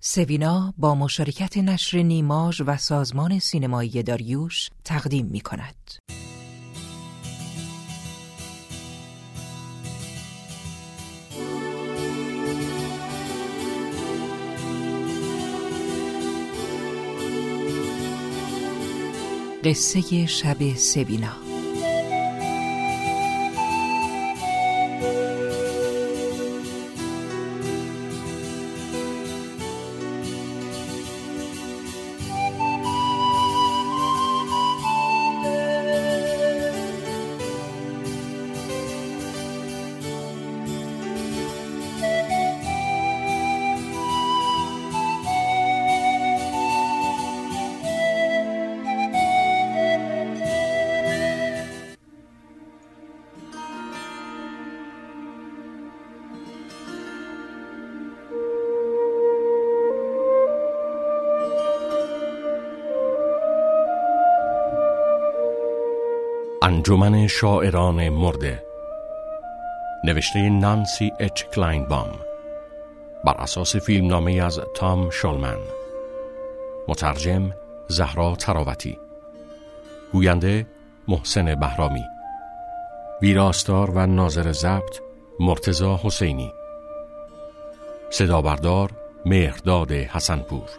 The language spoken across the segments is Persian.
سوینا با مشارکت نشر نیماژ و سازمان سینمایی داریوش تقدیم می‌کند. قصه شب سوینا. انجمن شاعران مرده، نوشته نانسی اچ کلاینبام، بر اساس فیلمنامه از تام شولمن، مترجم زهرا تراوتی، گوینده محسن بهرامی، ویراستار و ناظر ضبط مرتضی حسینی، صدا بردار مهرداد حسنپور.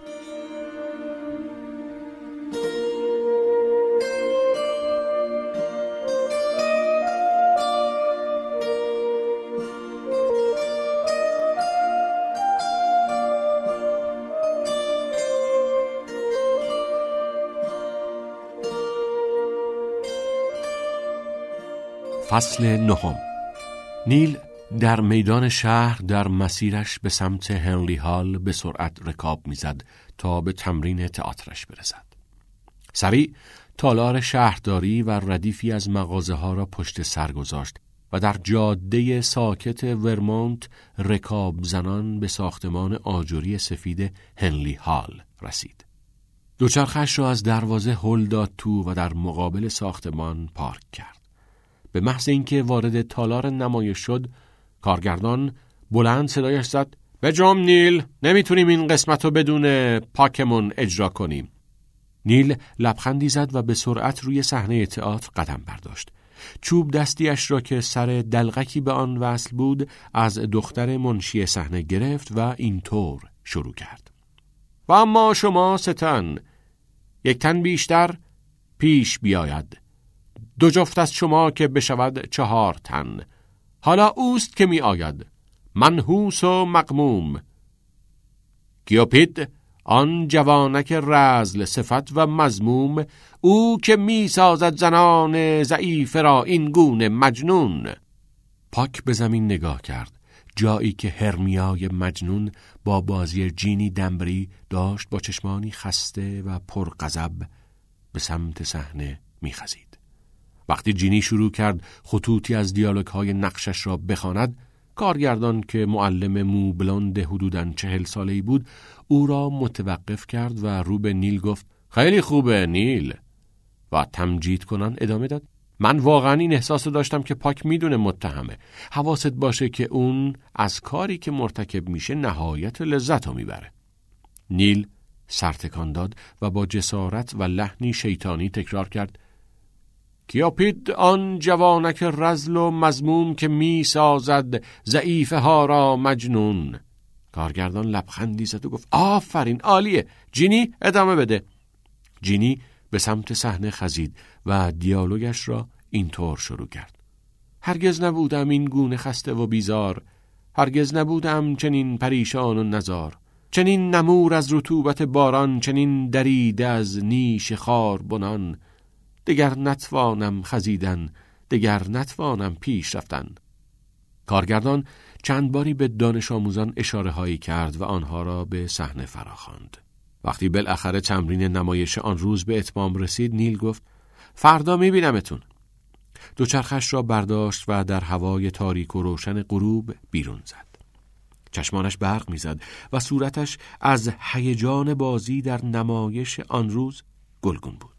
فصل 9. نیل در میدان شهر در مسیرش به سمت هنلی هال به سرعت رکاب میزد تا به تمرین تئاترش برسد. سریع تالار شهرداری و ردیفی از مغازه ها را پشت سر گذاشت و در جاده ساکت ورمونت رکاب زنان به ساختمان آجری سفید هنلی هال رسید. دوچرخش را از دروازه هل داد تو و در مقابل ساختمان پارک کرد. به محض اینکه وارد تالار نمایش شد، کارگردان بلند صدایش زد: بجام نیل، نمیتونیم این قسمت رو بدون پاکمون اجرا کنیم. نیل لبخندی زد و به سرعت روی صحنه تئاتر قدم برداشت. چوب دستیش را که سر دلغکی به آن وصل بود از دختر منشی صحنه گرفت و اینطور شروع کرد: و اما شما 3 تن، 1 تن بیشتر پیش بیاید. 2 جفت از شما که بشود 4 تن. حالا اوست که می آید، منحوس و مغموم. کیوپید، آن جوانک رذل صفت و مذموم، او که می سازد زنان ضعیف را این گونه مجنون. پاک به زمین نگاه کرد، جایی که هرمیای مجنون با بازی جینی دمبری داشت با چشمانی خسته و پرغضب به سمت صحنه می خزید. وقتی جینی شروع کرد خطوطی از دیالوگ‌های نقشش را بخواند، کارگردان که معلم مو بلوند حدوداً 40 ساله‌ای بود او را متوقف کرد و رو به نیل گفت: خیلی خوبه نیل. و تمجید کنان ادامه داد: من واقعاً این احساس داشتم که پاک میدونه متهمه. حواست باشه که اون از کاری که مرتکب میشه نهایت لذت رو میبره. نیل سرتکان داد و با جسارت و لحنی شیطانی تکرار کرد: کیوپید، آن جوانک رذل و مذموم که می سازد ضعیفه ها را مجنون. کارگردان لبخندی زد و گفت: آفرین، عالیه. جینی ادامه بده. جینی به سمت صحنه خزید و دیالوگش را اینطور شروع کرد: هرگز نبودم این گونه خسته و بیزار، هرگز نبودم چنین پریشان و نزار، چنین نمور از رطوبت باران، چنین دریده از نیش خار بنان. دگر نتوانم خزیدن، دگر نتوانم پیش رفتن. کارگردان چند باری به دانش آموزان اشاره هایی کرد و آنها را به صحنه فراخواند. وقتی بالاخره تمرین نمایش آن روز به اتمام رسید، نیل گفت: فردا میبینمتون. دوچرخش را برداشت و در هوای تاریک و روشن غروب بیرون زد. چشمانش برق میزد و صورتش از هیجان بازی در نمایش آن روز گلگون بود.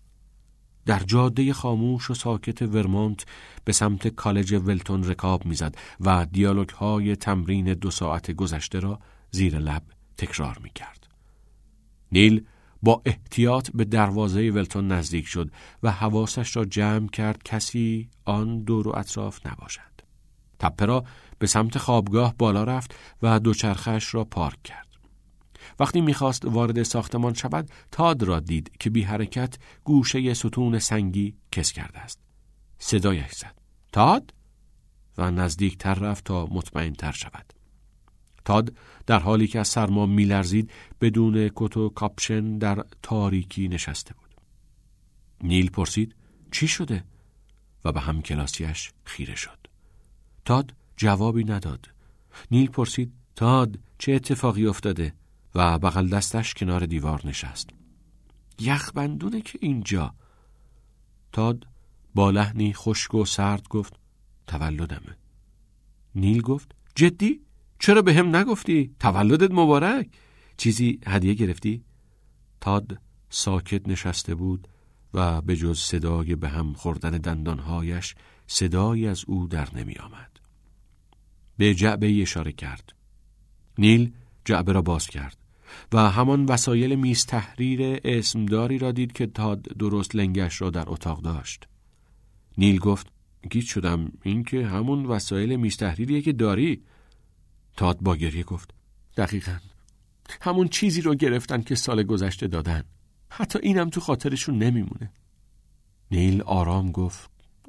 در جاده خاموش و ساکت ورمونت به سمت کالج ولتون رکاب میزد و دیالوگ‌های تمرین 2 ساعت گذشته را زیر لب تکرار می‌کرد. نیل با احتیاط به دروازه ولتون نزدیک شد و حواسش را جمع کرد کسی آن دور و اطراف نباشد. تپه را به سمت خوابگاه بالا رفت و دوچرخه‌اش را پارک کرد. وقتی می‌خواست وارد ساختمان شود، تاد را دید که بی حرکت گوشه ستون سنگی کس کرده است. صدایش زد: تاد؟ و نزدیکتر رفت تا مطمئن تر شود. تاد در حالی که از سرما می‌لرزید بدون کت و کاپشن در تاریکی نشسته بود. نیل پرسید: چی شده؟ و به همکلاسیش خیره شد. تاد جوابی نداد. نیل پرسید: تاد، چه اتفاقی افتاده؟ و بغل دستش کنار دیوار نشست. یخبندونه که اینجا. تاد با لحنی خشک و سرد گفت: تولدمه. نیل گفت: جدی؟ چرا به هم نگفتی؟ تولدت مبارک. چیزی هدیه گرفتی؟ تاد ساکت نشسته بود و به جز صدای به هم خوردن دندانهایش صدایی از او در نمی آمد. به جعبه اشاره کرد. نیل جعبه را باز کرد و همان وسایل میز تحریر اسمداری را دید که تاد درست لنگش را در اتاق داشت. نیل گفت: گیج شدم، این که همون وسایل میز تحریریه که داری. تاد با گریه گفت: دقیقاً همون چیزی رو گرفتن که سال گذشته دادن. حتی اینم تو خاطرشون نمیمونه. نیل آرام گفت: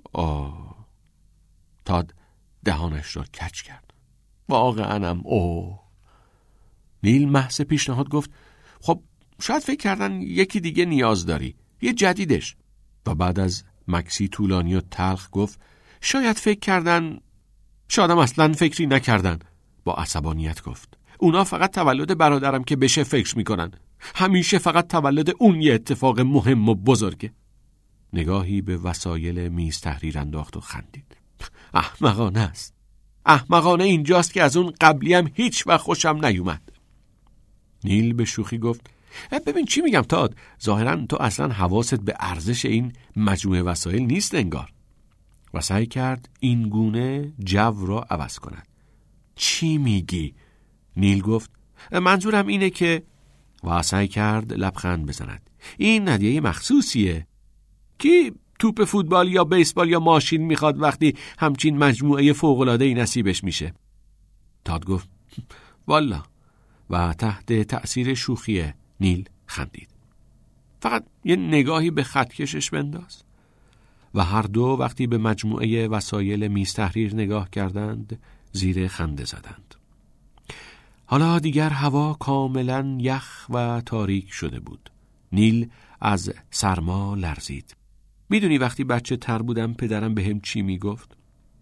تاد دهانش را کج کرد. واقعاًم نیل محض پیشنهاد گفت: خب شاید فکر کردن یکی دیگه نیاز داری، یه جدیدش. و بعد از مکسی طولانی و تلخ گفت: شاید فکر کردن، شایدم اصلاً فکری نکردن. با عصبانیت گفت: اونا فقط تولد برادرم که بشه فکر میکنن. همیشه فقط تولد اون یه اتفاق مهم و بزرگه. نگاهی به وسایل میز تحریر انداخت و خندید. احمقانه است. احمقانه اینجاست که از اون قبلی هم هیچ وقت خوشم نیومد. نیل به شوخی گفت: ببین چی میگم تاد، ظاهراً تو اصلا حواست به ارزش این مجموعه وسایل نیست انگار. و سعی کرد این گونه جو را عوض کند. چی میگی؟ نیل گفت: منظورم اینه که، و سعی کرد لبخند بزند، این هدیه مخصوصیه. کی توپ فوتبال یا بیسبال یا ماشین میخواد وقتی همچین مجموعه فوق‌العاده‌ای نصیبش میشه؟ تاد گفت: والا. و تحت تأثیر شوخی نیل خندید. فقط یه نگاهی به خطکشش بنداز. و هر دو وقتی به مجموعه وسایل میز تحریر نگاه کردند زیر خنده زدند. حالا دیگر هوا کاملا یخ و تاریک شده بود. نیل از سرما لرزید. میدونی وقتی بچه تر بودم پدرم بهم چی میگفت؟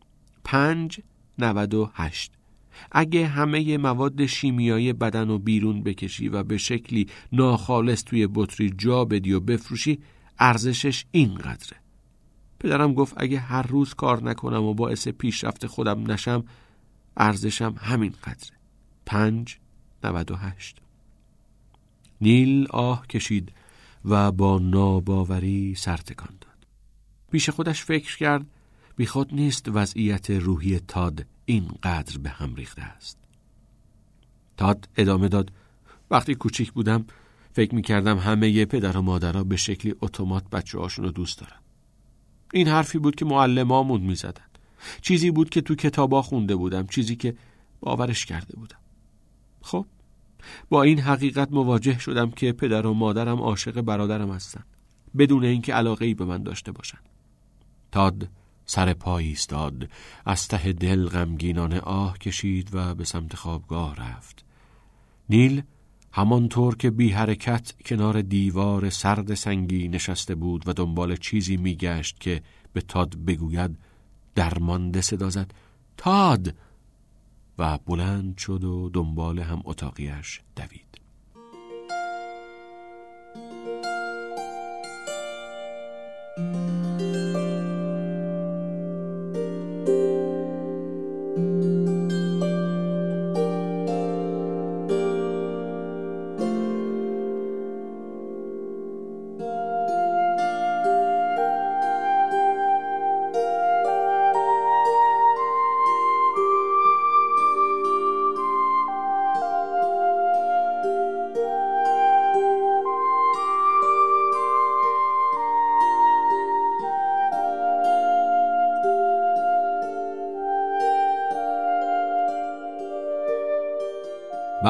5.98. اگه همه مواد شیمیایی بدن رو بیرون بکشی و به شکلی ناخالص توی بطری جا بدی و بفروشی، ارزشش اینقدره. پدرم گفت اگه هر روز کار نکنم و باعث پیشرفت خودم نشم، ارزشم همین قدره. 5.98. نیل آه کشید و با ناباوری سر تکان داد. پیش خودش فکر کرد بیخود نیست وضعیت روحی تاد اینقدر به هم ریخته است. تاد ادامه داد: وقتی کوچیک بودم فکر می‌کردم همه پدر و مادرها به شکلی اتومات بچه‌هاشون رو دوست دارن. این حرفی بود که معلمامون می‌زدن. چیزی بود که تو کتابا خونده بودم، چیزی که باورش کرده بودم. خب با این حقیقت مواجه شدم که پدر و مادرم عاشق برادرم هستن، بدون اینکه علاقه‌ای به من داشته باشن. تاد سر پای ایستاد، از ته دل غمگینانه آه کشید و به سمت خوابگاه رفت. نیل همانطور که بی حرکت کنار دیوار سرد سنگی نشسته بود و دنبال چیزی میگشت که به تاد بگوید، درمانده صدا زد: تاد! و بلند شد و دنبال هم اتاقیش دوید.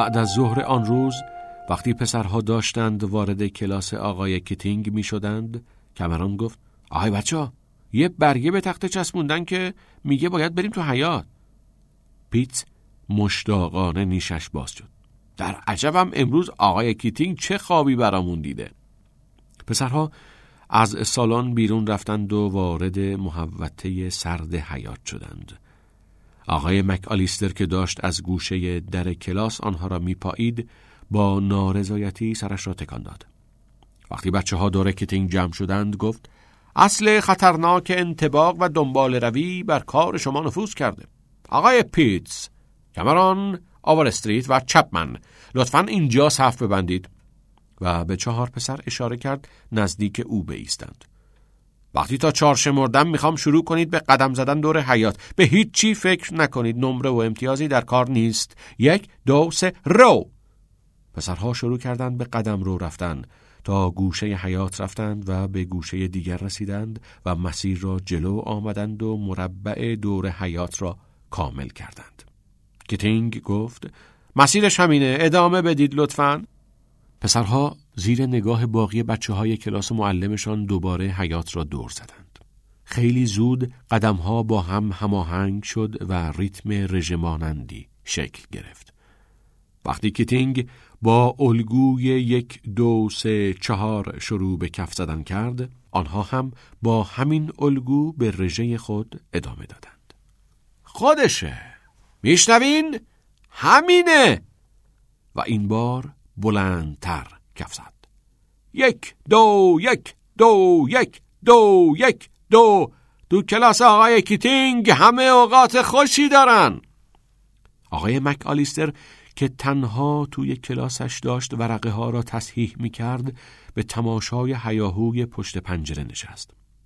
بعد از ظهر آن روز وقتی پسرها داشتند وارد کلاس آقای کیتینگ می شدند، کامرون گفت: آهای بچه‌ها، یه برگه به تخته چسبوندن که میگه باید بریم تو حیاط. پیت مشتاقانه نیشش باز شد. در عجبم امروز آقای کیتینگ چه خوابی برامون دیده. پسرها از سالن بیرون رفتند و وارد محوطه سرد حیاط شدند. آقای مک‌آلیستر که داشت از گوشه در کلاس آنها را میپایید، با نارضایتی سرش را تکان داد. وقتی بچه‌ها دور کیتینگ جمع شدند گفت: اصل خطرناک انطباق و دنبال روی بر کار شما نفوذ کرده. آقای پیتز، کامرون، آورستریت و چپمن، لطفاً اینجا صف ببندید. و به 4 پسر اشاره کرد نزدیک او بایستند. وقتی تا 4 شمردم میخوام شروع کنید به قدم زدن دور حیاط. به هیچ چی فکر نکنید، نمره و امتیازی در کار نیست. 1 2 3 رو. پسرها شروع کردند به قدم رو رفتن. تا گوشه حیاط رفتند و به گوشه دیگر رسیدند و مسیر را جلو آمدند و مربع دور حیاط را کامل کردند. کیتینگ گفت: مسیرش همینه، ادامه بدید لطفاً. پسرها زیر نگاه باقی بچه‌های کلاس معلمشان دوباره حیاط را دور زدند. خیلی زود قدم‌ها با هم هماهنگ شد و ریتم رژه‌مانندی شکل گرفت. وقتی کیتینگ با الگوی 1 2 3 4 شروع به کف زدن کرد، آنها هم با همین الگو به رژه خود ادامه دادند. خودشه، میشنوین؟ همینه. و این بار بلندتر کف زد. 1 2 1 2 1 2 1 2. تو کلاس آقای کیتینگ همه اوقات خوشی دارن. آقای مک‌آلیستر که تنها توی کلاسش داشت ورقه ها را تصحیح می کرد، به تماشای هیاهوی پشت پنجره نشست.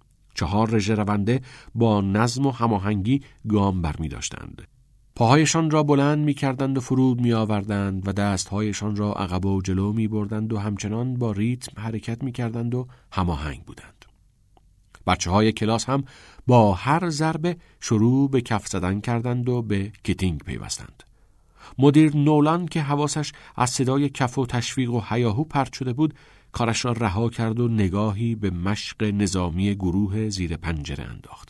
4 رژه رونده با نظم و هماهنگی گام بر می داشتند. پاهایشان را بلند می کردند و فرود می آوردند و دستهایشان را عقب و جلو می بردند و همچنان با ریتم حرکت می کردند و هماهنگ بودند. بچه‌های کلاس هم با هر ضربه شروع به کف زدن کردند و به کیتینگ پیوستند. مدیر نولان که حواسش از صدای کف و تشویق و هیاهو پرت شده بود، کارش را رها کرد و نگاهی به مشق نظامی گروه زیر پنجره انداخت.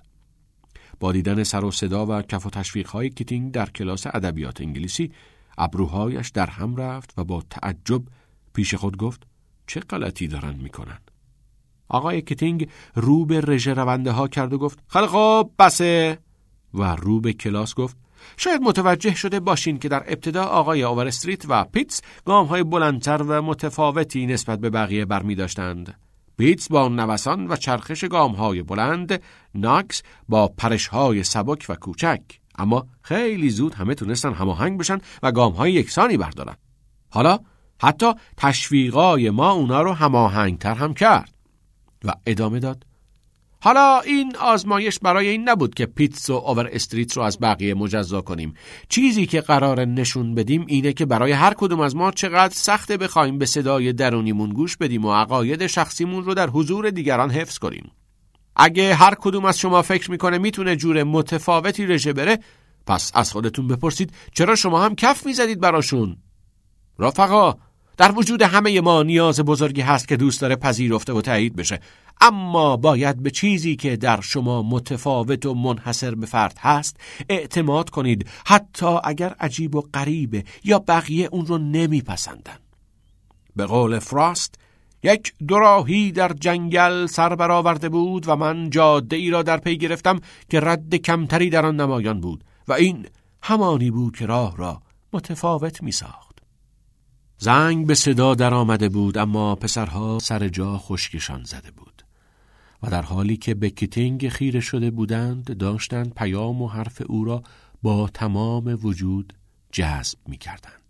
با دیدن سر و صدا و کف و تشویق‌های کیتینگ در کلاس ادبیات انگلیسی، ابروهایش در هم رفت و با تعجب پیش خود گفت: چه غلطی دارن میکنن؟ آقای کیتینگ رو به رژه رونده ها کرد و گفت: خیلی خوب، بسه. و رو به کلاس گفت: شاید متوجه شده باشین که در ابتدا آقای آورستریت و پیتز گام‌های بلندتر و متفاوتی نسبت به بقیه برمی داشتند. پیتز با نوسان و چرخش گام‌های بلند، ناکس با پرش‌های سبک و کوچک. اما خیلی زود همه تونستن هماهنگ بشن و گام‌های یکسانی بردارن. حالا حتی تشویقای ما اونا رو هماهنگتر هم کرد. و ادامه داد: حالا این آزمایش برای این نبود که پیتز و آور استریت رو از بقیه مجزا کنیم. چیزی که قراره نشون بدیم اینه که برای هر کدوم از ما چقدر سخته بخوایم به صدای درونیمون گوش بدیم و عقاید شخصیمون رو در حضور دیگران حفظ کنیم. اگه هر کدوم از شما فکر میکنه میتونه جور متفاوتی رژه بره، پس از خودتون بپرسید چرا شما هم کف میزدید براشون؟ رفقا، در وجود همه ما نیاز بزرگی هست که دوست داره پذیرفته و تایید بشه، اما باید به چیزی که در شما متفاوت و منحصر به فرد هست اعتماد کنید، حتی اگر عجیب و غریبه یا بقیه اون رو نمیپسندن. به قول فراست، 1 دوراهی در جنگل سر برآورده بود و من جاده ای را در پی گرفتم که رد کمتری در آن نمایان بود و این همانی بود که راه را متفاوت می ساخت. زنگ به صدا در آمده بود، اما پسرها سر جا خشکشان زده بود و در حالی که به کیتینگ خیره شده بودند داشتند پیام و حرف او را با تمام وجود جذب می کردند.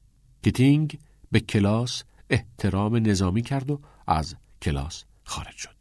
کیتینگ به کلاس احترام نظامی کرد و از کلاس خارج شد.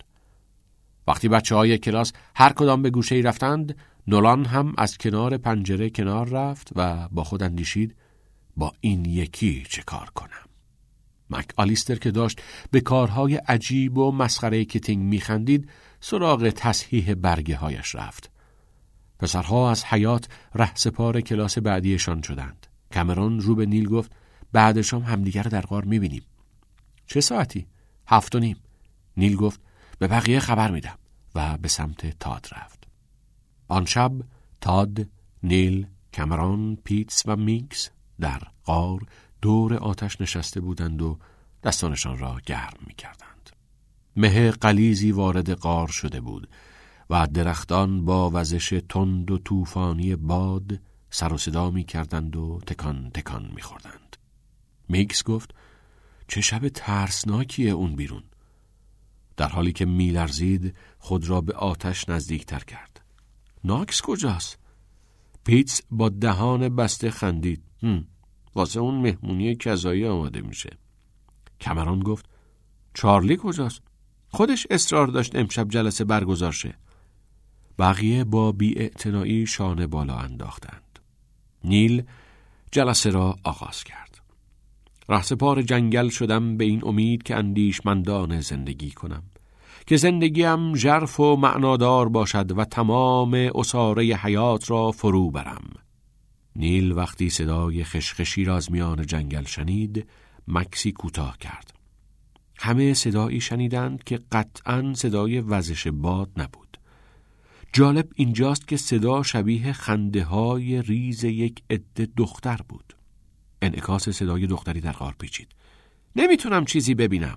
وقتی بچه‌های کلاس هر کدام به گوشه‌ای رفتند، نولان هم از کنار پنجره کنار رفت و با خود اندیشید: با این یکی چه کار کنم؟ مک‌آلیستر که داشت به کارهای عجیب و مسخره کیتینگ میخندید، سراغ تصحیح برگه هایش رفت. پسرها از حیاط رهسپار کلاس بعدیشان شدند. کامرون رو به نیل گفت: بعد شام همدیگر رو در غار میبینیم. چه ساعتی؟ 7:30. نیل گفت به بقیه خبر میدم و به سمت تاد رفت. آن شب تاد، نیل، کامران، پیتس و میکس در غار دور آتش نشسته بودند و دستانشان را گرم می‌کردند. مه غلیظی وارد غار شده بود و درختان با وزش تند و طوفانی باد سر و صدا می‌کردند و تکان تکان می‌خوردند. میکس گفت چه شب ترسناکیه اون بیرون. در حالی که می‌لرزید خود را به آتش نزدیکتر کرد. ناکس کجاست؟ پیتس با دهان بسته خندید. واسه اون مهمونی کذایی آماده میشه. کامران گفت چارلی کجاست؟ خودش اصرار داشت امشب جلسه برگزار شه. بقیه با بی‌اعتنایی شانه بالا انداختند. نیل جلسه را آغاز کرد. رهسپار جنگل شدم به این امید که اندیشمندانه زندگی کنم، که زندگیم ژرف و معنادار باشد و تمام اساره حیات را فرو برم. نیل وقتی صدای خشخشی را از میان جنگل شنید، مکسی کوتاه کرد. همه صدایی شنیدند که قطعاً صدای وزش باد نبود. جالب اینجاست که صدا شبیه خنده‌های ریز یک عده دختر بود. انعکاس صدای دختری در غار پیچید. نمیتونم چیزی ببینم.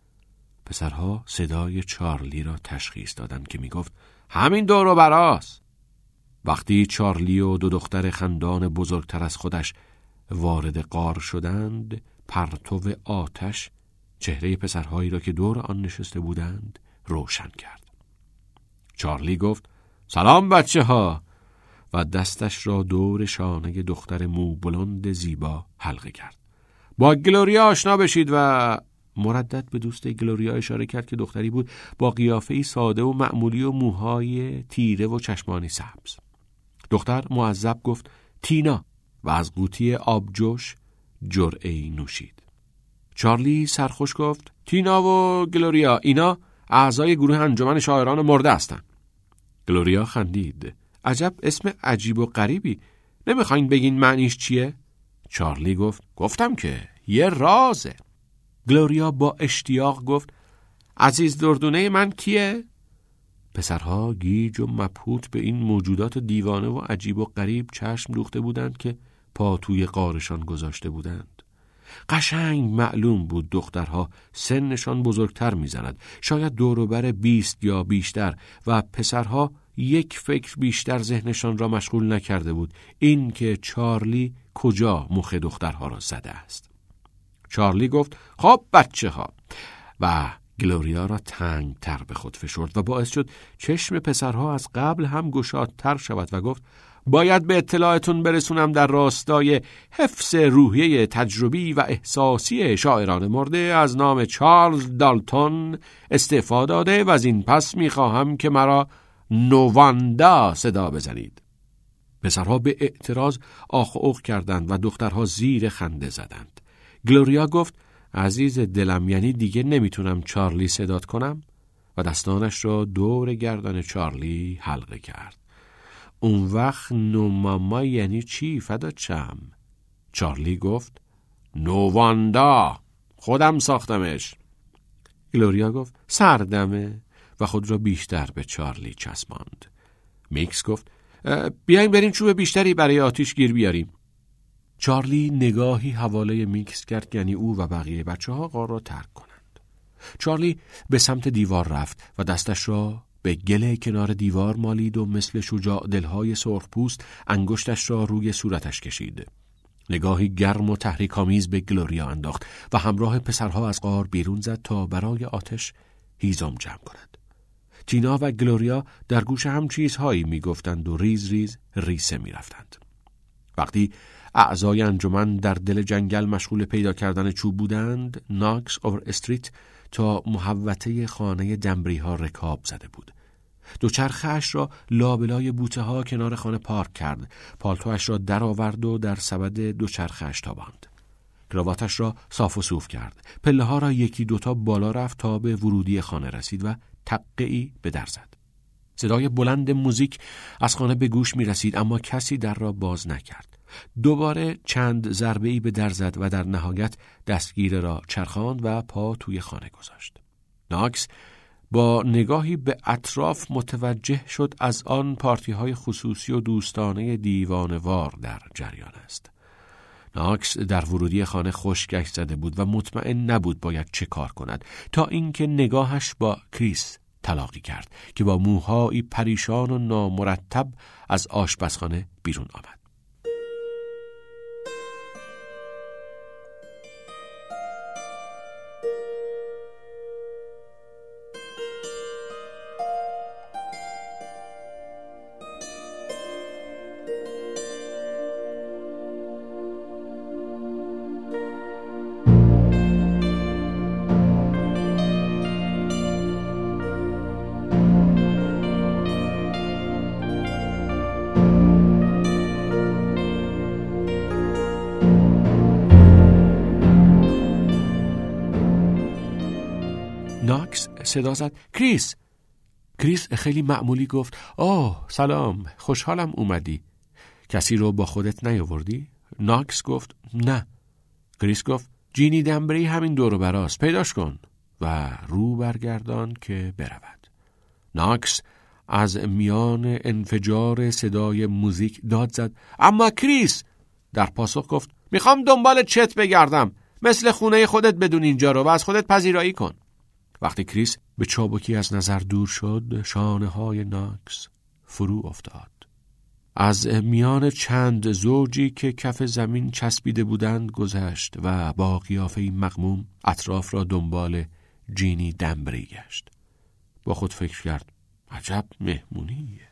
پسرها صدای چارلی را تشخیص دادند که میگفت همین دور و براست. وقتی چارلی و دو دختر خندان بزرگتر از خودش وارد غار شدند، پرتو آتش چهره پسرهایی را که دور آن نشسته بودند روشن کرد. چارلی گفت سلام بچه ها و دستش را دور شانه دختر موبلند زیبا حلقه کرد. با گلوریا آشنا بشید و مردد به دوست گلوریا اشاره کرد که دختری بود با قیافه‌ای ساده و معمولی و موهای تیره و چشمانی سبز. دختر معذب گفت تینا و از قوطی آبجوش جرعه‌ای نوشید. چارلی سرخوش گفت تینا و گلوریا اینا اعضای گروه انجمن شاعران مرده هستند. گلوریا خندید. عجب اسم عجیب و غریبی. نمیخواین بگین معنیش چیه؟ چارلی گفتم که یه رازه. گلوریا با اشتیاق گفت عزیز دردونه من کیه؟ پسرها گیج و مبهوت به این موجودات دیوانه و عجیب و غریب چشم دوخته بودند که پا توی غارشان گذاشته بودند. قشنگ معلوم بود دخترها سنشان بزرگتر میزند، شاید دوروبر 20 یا بیشتر، و پسرها یک فکر بیشتر ذهنشان را مشغول نکرده بود، این که چارلی کجا مخ دخترها را زده است. چارلی گفت خب بچه ها، و گلوریا را تنگ تر به خود فشرد و باعث شد چشم پسرها از قبل هم گشادتر شود و گفت باید به اطلاعتون برسونم در راستای حفظ روحیه تجربی و احساسی شاعران مرده از نام چارلز دالتون استعفا داده و از این پس میخواهم که مرا نواندا صدا بزنید. پسرها به اعتراض آخ و اوخ کردند و دخترها زیر خنده زدند. گلوریا گفت عزیز دلم، یعنی دیگه نمیتونم چارلی صدات کنم؟ و دستانش را دور گردن چارلی حلقه کرد. اون وقت نوماما یعنی چی فدات شم؟ چارلی گفت نواندا، خودم ساختمش. گلوریا گفت سردمه و خود را بیشتر به چارلی چسباند. میکس گفت بیاین بریم چوب بیشتری برای آتیش گیر بیاریم. چارلی نگاهی حواله میکس کرد، یعنی او و بقیه بچه ها غار را ترک کنند. چارلی به سمت دیوار رفت و دستش را به گل کنار دیوار مالید و مثل شجاع دلهای سرخپوست انگشتش را روی صورتش کشید. نگاهی گرم و تحریک‌آمیز به گلوریا انداخت و همراه پسرها از غار بیرون زد تا برای آتش هیزم جمع کند. تینا و گلوریا در گوش هم چیزهایی میگفتند و ریز ریز ریسه میرفتند. وقتی اعضای انجمن در دل جنگل مشغول پیدا کردن چوب بودند، ناکس اوور استریت تا محوطه خانه دمبری ها رکاب زده بود. دوچرخه‌اش را لابلای بوته ها کنار خانه پارک کرد. پالتوش را در آورد و در سبد دوچرخه‌اش تاباند. کراواتش را صاف و صوف کرد. پله ها را یکی دوتا بالا رفت تا به ورودی خانه رسید و تقه‌ای به در زد. صدای بلند موزیک از خانه به گوش می رسید، اما کسی در را باز نکرد. دوباره چند ضربه‌ای به در زد و در نهایت دستگیره را چرخاند و پا توی خانه گذاشت. ناکس با نگاهی به اطراف متوجه شد از آن پارتی‌های خصوصی و دوستانه دیوانه‌وار در جریان است. ناکس در ورودی خانه خشکش زده بود و مطمئن نبود باید چه کار کند، تا اینکه نگاهش با کریس تلاقی کرد که با موهایی پریشان و نامرتب از آشپزخانه بیرون آمد. ناکس صدا زد کریس. کریس خیلی معمولی گفت سلام، خوشحالم اومدی. کسی رو با خودت نیاوردی؟ ناکس گفت نه. کریس گفت جینی دمبری همین دور و براست، پیداش کن و رو برگردان که برود. ناکس از میان انفجار صدای موزیک داد زد اما کریس در پاسخ گفت میخوام دنبال چت بگردم، مثل خونه خودت بدون اینجا رو و از خودت پذیرایی کن. وقتی کریس به چابکی از نظر دور شد، شانه‌های ناکس فرو افتاد. از میان چند زوجی که کف زمین چسبیده بودند گذشت و با قیافه‌ای مغموم اطراف را دنبال جینی دمبری گشت. با خود فکر کرد عجب مهمونیه.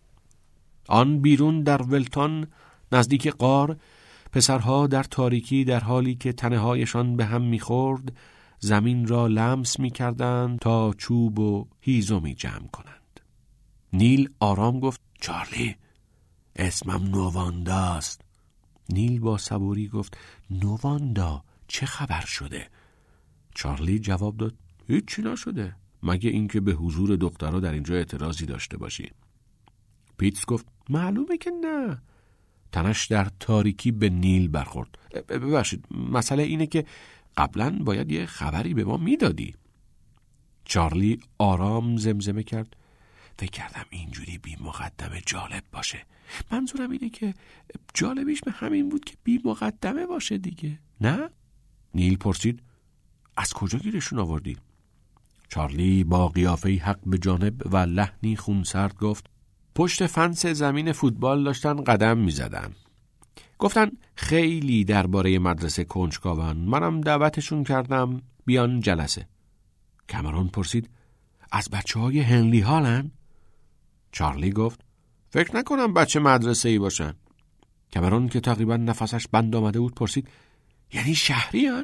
آن بیرون در ولتون نزدیک غار، پسرها در تاریکی در حالی که تنهایشان به هم می‌خورد زمین را لمس می‌کردند تا چوب و هیزمی جمع کنند. نیل آرام گفت چارلی، اسمم نووانداست. نیل با صبوری گفت نوواندا، چه خبر شده؟ چارلی جواب داد هیچی نشده، مگه اینکه به حضور دخترها در اینجا اعتراضی داشته باشی. پیتس گفت معلومه که نه. تنش در تاریکی به نیل برخورد. ببخشید، مسئله اینه که قبلا باید یه خبری به ما میدادی. چارلی آرام زمزمه کرد فکر کردم اینجوری بی مقدمه جالب باشه. منظورم اینه که جالبیش به همین بود که بی مقدمه باشه دیگه، نه؟ نیل پرسید از کجا گیرشون آوردی؟ چارلی با قیافه‌ای حق به جانب و لحنی خونسرد گفت پشت فنس زمین فوتبال داشتن قدم میزدن. گفتن خیلی درباره مدرسه کنجکاون، منم دعوتشون کردم بیان جلسه. کامرون پرسید از بچه‌های هنلی هالن؟ چارلی گفت فکر نکنم بچه مدرسه‌ای باشن. کامرون که تقریبا نفسش بند آمده بود پرسید یعنی شهریان؟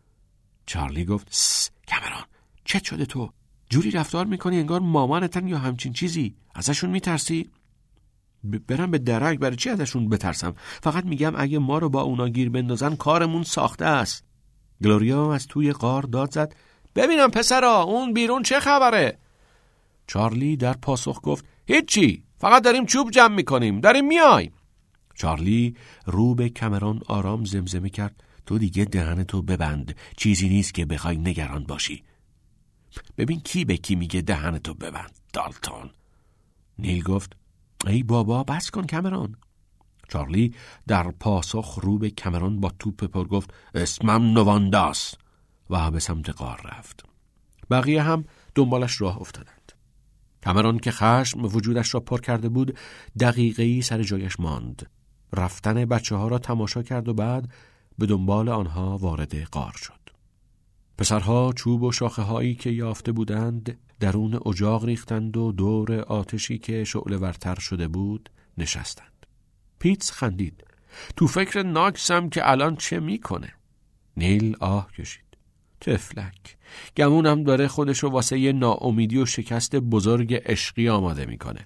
چارلی گفت کامرون، چت شده تو؟ جوری رفتار میکنی انگار مامانتن یا همچین چیزی. ازشون میترسی؟ برم به درک، برای چی ازشون بترسم؟ فقط میگم اگه ما رو با اونا گیر بندازن کارمون ساخته است. گلوریا از توی غار داد زد ببینم پسرا اون بیرون چه خبره؟ چارلی در پاسخ گفت هیچی، فقط داریم چوب جمع میکنیم، داریم میایم. چارلی رو به کامرون آرام زمزمه کرد تو دیگه دهنتو ببند، چیزی نیست که بخوای نگران باشی. ببین کی به کی میگه دهنتو ببند دالتون. نیل گفت ای بابا بس کن کامرون. چارلی در پاسخ رو به کامرون با توپ پر گفت اسمم نوانداست و به سمت غار رفت. بقیه هم دنبالش راه افتادند. کامرون که خشم وجودش را پر کرده بود دقیقه‌ای سر جایش ماند. رفتن بچه‌ها را تماشا کرد و بعد به دنبال آنها وارد غار شد. پسرها چوب و شاخه‌هایی که یافته بودند درون اجاق ریختند و دور آتشی که شعله ورتر شده بود نشستند. پیتس خندید. تو فکر ناکسم که الان چه میکنه؟ نیل آه کشید. تفلک، گمونم داره خودشو واسه یه ناامیدی و شکست بزرگ عشقی آماده میکنه.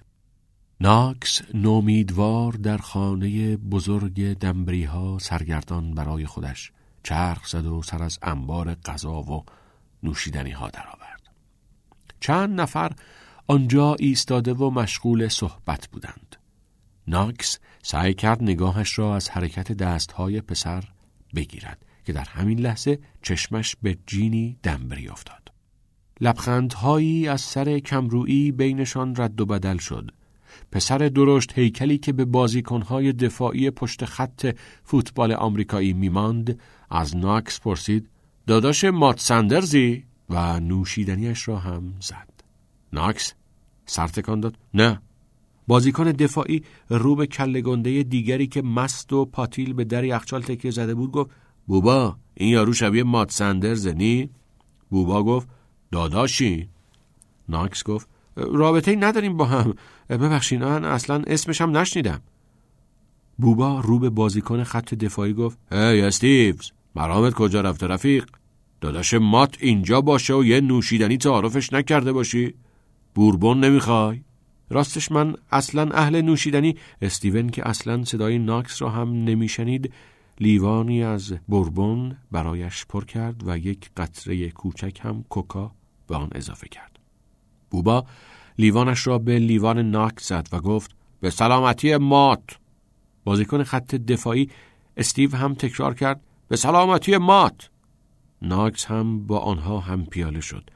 ناکس نومیدوار در خانه بزرگ دمبری ها سرگردان برای خودش چرخ زد و سر از انبار غذا و نوشیدنی ها در آورد. چند نفر آنجا ایستاده و مشغول صحبت بودند. ناکس سعی کرد نگاهش را از حرکت دستهای پسر بگیرد که در همین لحظه چشمش به جینی دنبری افتاد. لبخندهایی از سر کمرویی بینشان رد و بدل شد. پسر درشت هیکلی که به بازیکنهای دفاعی پشت خط فوتبال آمریکایی میماند از ناکس پرسید: داداش مات سندرزی؟ و نوشیدنیش را هم زد. ناکس سر تکان داد: نه. بازیکن دفاعی رو به کله گنده دیگری که مست و پاتیل به در یخچال تکیه زده بود گفت: بوبا، این یارو شبیه مات سندرز نی؟ بوبا گفت: داداشی؟ ناکس گفت: رابطه‌ای نداریم با هم، ببخشید من اصلا اسمش هم نشنیدم. بوبا رو به بازیکن خط دفاعی گفت: هی استیوز، مرامت کجا رفته رفیق؟ داداش مات اینجا باشه و یه نوشیدنی تعارفش نکرده باشی؟ بوربون نمیخوای؟ راستش من اصلا اهل نوشیدنی. استیون که اصلا صدای ناکس را هم نمیشنید لیوانی از بوربون برایش پر کرد و یک قطره کوچک هم کوکا به آن اضافه کرد. بوبا لیوانش را به لیوان ناکس زد و گفت: به سلامتی مات. بازیکن خط دفاعی استیو هم تکرار کرد: به سلامتی مات. ناکس هم با آنها هم پیاله شد: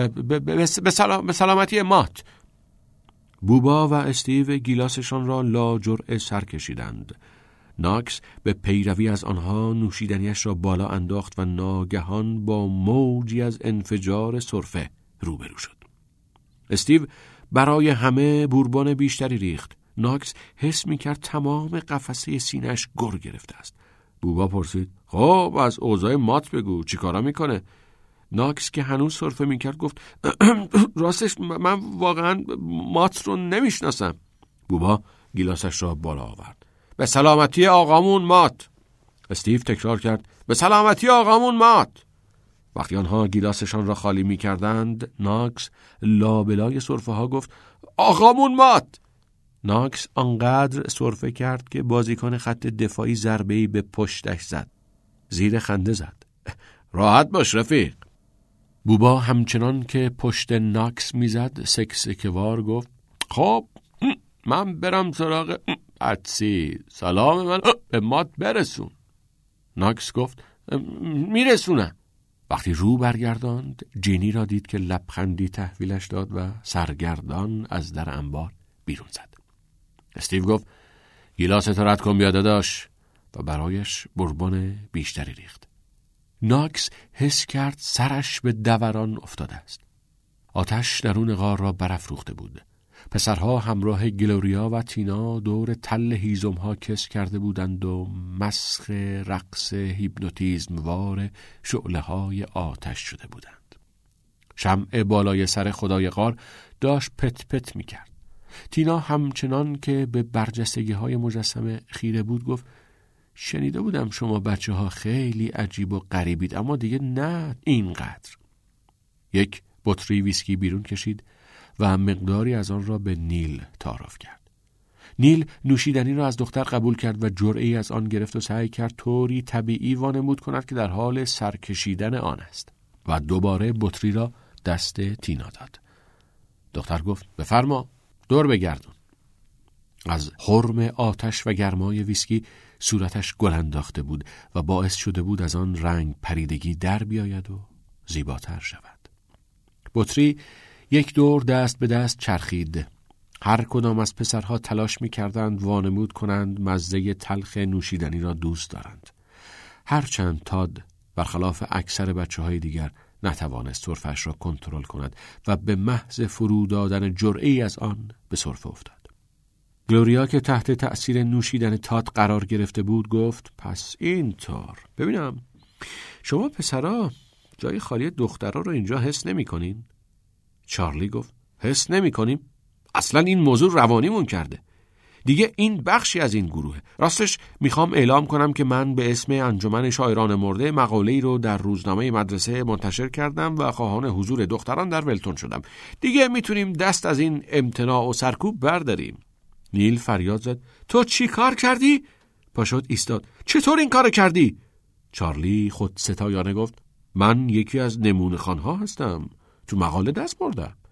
به سلامتی مات. بوبا و استیو گیلاسشان را لا جرعه سر کشیدند. ناکس به پیروی از آنها نوشیدنیش را بالا انداخت و ناگهان با موجی از انفجار سرفه روبرو شد. استیو برای همه بوربون بیشتری ریخت. ناکس حس می‌کرد تمام قفسه سینه‌اش گر گرفته است. بوبا پرسید: خب از اوضاع مات بگو، چی کارا میکنه؟ ناکس که هنوز سرفه میکرد گفت: راستش من واقعا مات رو نمیشناسم. بوبا گیلاسش را بالا آورد: به سلامتی آقامون مات. استیو تکرار کرد: به سلامتی آقامون مات. وقتی آنها گیلاسشان را خالی میکردند ناکس لابلای سرفه ها گفت: آقامون مات. ناکس آنقدر سرفه کرد که بازیکن خط دفاعی ضربه‌ای به پشتش زد. زیر خنده زد: راحت باش رفیق. بوبا همچنان که پشت ناکس میزد سکسکوار گفت: خب من برم سراغ عطسی، سلام من به مات برسون. ناکس گفت: میرسونم. وقتی رو برگرداند جینی را دید که لبخندی تحویلش داد و سرگردان از در انبار بیرون زد. استیو گفت: گیلاست رد کن بیا داداش، و برایش بوربون بیشتری ریخت. ناکس حس کرد سرش به دوران افتاده است. آتش درون غار را برافروخته بود. پسرها همراه گلوریا و تینا دور تل هیزم‌ها کس کرده بودند و مسخ رقص هیپنوتیزموار شعله‌های آتش شده بودند. شمع بالای سر خدای غار داشت پت پت می‌کرد. تینا همچنان که به برجستگی‌های مجسمه خیره بود گفت: شنیده بودم شما بچه‌ها خیلی عجیب و غریبید، اما دیگه نه اینقدر. یک بطری ویسکی بیرون کشید و مقداری از آن را به نیل تعارف کرد. نیل نوشیدنی را از دختر قبول کرد و جرعه‌ای از آن گرفت و سعی کرد طوری طبیعی وانمود کند که در حال سرکشیدن آن است و دوباره بطری را دست تینا داد. دختر گفت: بفرما، دور بگردون. از حرم آتش و گرمای ویسکی صورتش گل انداخته بود و باعث شده بود از آن رنگ پریدگی در بیاید و زیباتر شود. بطری یک دور دست به دست چرخید. هر کدام از پسرها تلاش می‌کردند وانمود کنند مزه تلخ نوشیدنی را دوست دارند. هرچند تاد برخلاف اکثر بچه‌های دیگر نتوانست سرفه‌اش را کنترل کند و به محض فرو دادن جرعه‌ای از آن به سرفه افتاد. گلوریا که تحت تأثیر نوشیدن تاد قرار گرفته بود گفت: پس اینطور. ببینم شما پسرا جای خالی دخترها رو اینجا حس نمی کنین؟ چارلی گفت: حس نمی کنیم؟ اصلا این موضوع روانیمون کرده. دیگه این بخشی از این گروهه. راستش میخوام اعلام کنم که من به اسم انجمن شاعران مرده مقاله‌ای رو در روزنامه مدرسه منتشر کردم و خواهان حضور دختران در ولتون شدم. دیگه میتونیم دست از این امتناع و سرکوب برداریم. نیل فریاد زد: تو چی کار کردی؟ پاشد ایستاد: چطور این کار کردی؟ چارلی خود ستایانه گفت: من یکی از نمونه خوانها هستم. تو مقاله دست بردم.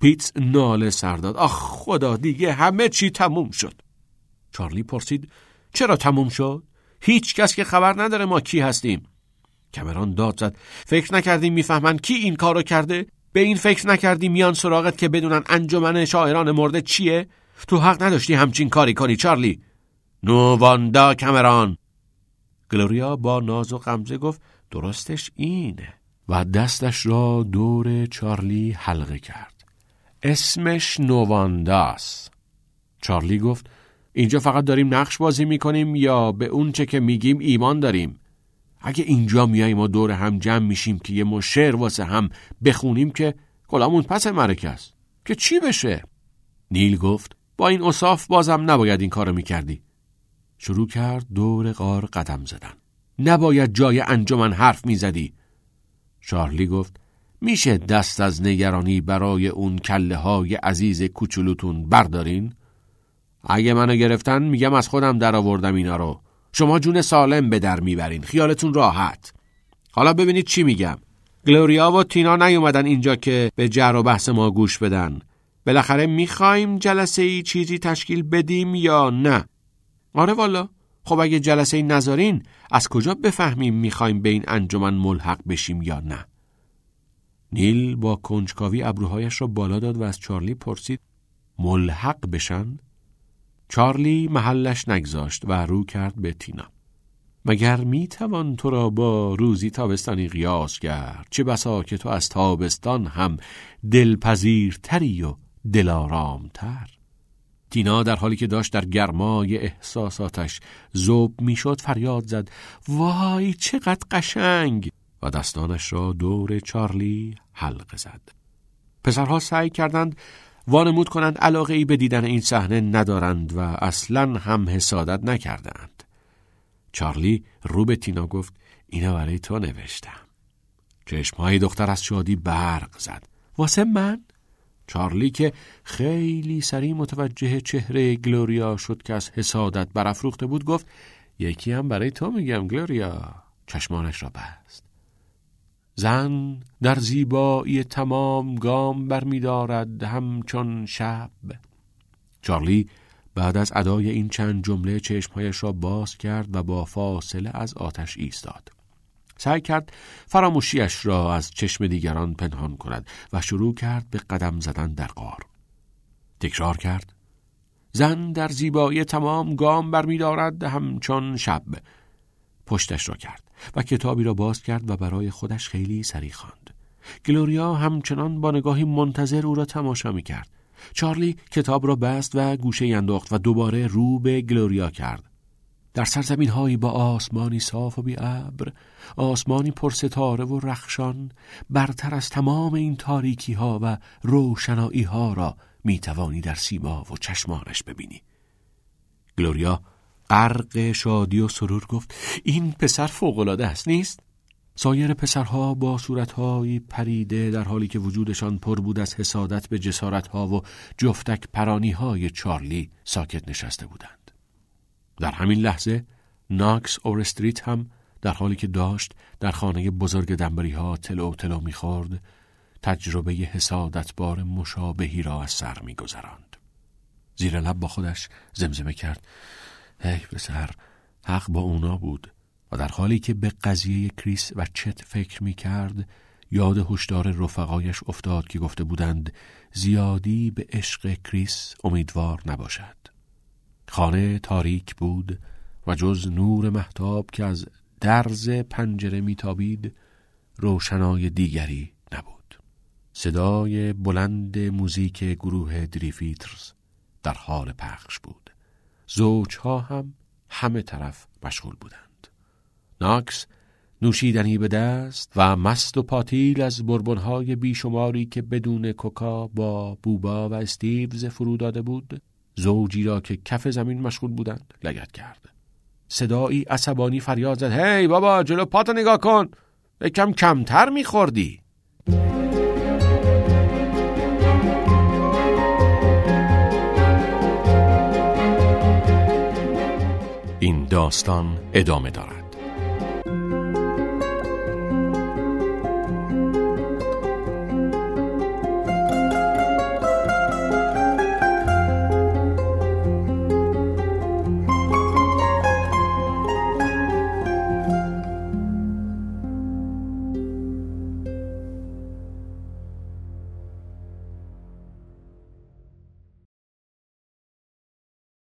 پیتز ناله سر داد. آخ خدا، دیگه همه چی تموم شد. چارلی پرسید چرا تموم شد؟ هیچ کس که خبر نداره ما کی هستیم. کامرون داد زد فکر نکردیم میفهمن کی این کارو کرده؟ به این فکر نکردیم میان سراغت که بدونن انجمن شاعران مرده چیه؟ تو حق نداشتی همچین کاری کنی چارلی. نوواندا کامرون. گلوریا با ناز و غمزه گفت درستش اینه و دستش را دور چارلی حلقه کرد. اسمش نووانداست. چارلی گفت اینجا فقط داریم نقش بازی میکنیم یا به اون چه که میگیم ایمان داریم؟ اگه اینجا میاییم و دور هم جمع میشیم که یه شعر واسه هم بخونیم که کلامون پس مرکه است که چی بشه؟ نیل گفت با این اوصاف بازم نباید این کارو میکردی. شروع کرد دور غار قدم زدن. نباید جای انجمن حرف میزدی. چارلی گفت میشه دست از نگرانی برای اون کله های عزیز کوچولوتون بردارین؟ اگه منو گرفتن میگم از خودم در آوردم اینا رو. شما جون سالم به در میبرین، خیالتون راحت. حالا ببینید چی میگم. گلوریا و تینا نیومدن اینجا که به جر و بحث ما گوش بدن. بالاخره میخوایم جلسه ای چیزی تشکیل بدیم یا نه؟ آره والا. خب اگه جلسه ای نذارین از کجا بفهمیم میخوایم به این انجمن ملحق بشیم یا نه؟ نیل با کنجکاوی ابروهایش را بالا داد و از چارلی پرسید ملحق بشن؟ چارلی محلش نگذاشت و رو کرد به تینا. مگر میتوان تو را با روزی تابستانی قیاس کرد؟ چه بسا که تو از تابستان هم دلپذیرتری و دلارامتر. تینا در حالی که داشت در گرمای احساساتش ذوب میشد فریاد زد وای چقدر قشنگ و دستانش را دور چارلی حلقه زد. پسرها سعی کردند وانمود کنند علاقه ای به دیدن این صحنه ندارند و اصلاً هم حسادت نکردند. چارلی رو به تینا گفت اینا برای تو نوشتم. چشمهای دختر از شادی برق زد. واسه من؟ چارلی که خیلی سریع متوجه چهره گلوریا شد که از حسادت برافروخته بود گفت یکی هم برای تو میگم گلوریا. چشمانش را بست. زن در زیبایی تمام گام برمی‌دارد همچون شب. چارلی بعد از ادای این چند جمله چشمهایش را باز کرد و با فاصله از آتش ایستاد. سعی کرد فراموشیش را از چشم دیگران پنهان کند و شروع کرد به قدم زدن در غار. تکرار کرد زن در زیبایی تمام گام برمی‌دارد همچون شب. پشتش را کرد و کتابی را باز کرد و برای خودش خیلی سریع خواند. گلوریا همچنان با نگاهی منتظر او را تماشا می‌کرد. چارلی کتاب را بست و گوشه انداخت و دوباره رو به گلوریا کرد. در سرزمین‌هایی با آسمانی صاف و بی ابر، آسمانی پر ستاره و رخشان، برتر از تمام این تاریکی‌ها و روشنایی‌ها را می‌توانی در سیما و چشمانش ببینی. گلوریا غرق شادی و سرور گفت این پسر فوق‌العاده است نیست؟ سایر پسرها با صورت‌های پریده در حالی که وجودشان پر بود از حسادت به جسارت‌ها و جفتک پرانی‌های چارلی ساکت نشسته بودند. در همین لحظه ناکس اورستریت هم در حالی که داشت در خانه بزرگ دنبری‌ها تلو تلو می‌خورد تجربه حسادتبار مشابهی را از سر می‌گذراند. زیر لب با خودش زمزمه کرد ای پسر، حق با اونا بود. و در حالی که به قضیه کریس و چت فکر می کرد یاد هشدار رفقایش افتاد که گفته بودند زیادی به عشق کریس امیدوار نباشد. خانه تاریک بود و جز نور مهتاب که از درز پنجره می تابید روشنای دیگری نبود. صدای بلند موزیک گروه دریفیترز در حال پخش بود. زوجها هم همه طرف مشغول بودند. ناکس نوشیدنی به دست و مست و پاتیل از بربن‌های بیشماری که بدون کوکا با بوبا و استیوز فرو داده بود زوجی را که کف زمین مشغول بودند لگد کرد. صدایی عصبانی فریاد زد هی بابا جلو پاتو نگاه کن، یکم کمتر میخوردی. این داستان ادامه دارد.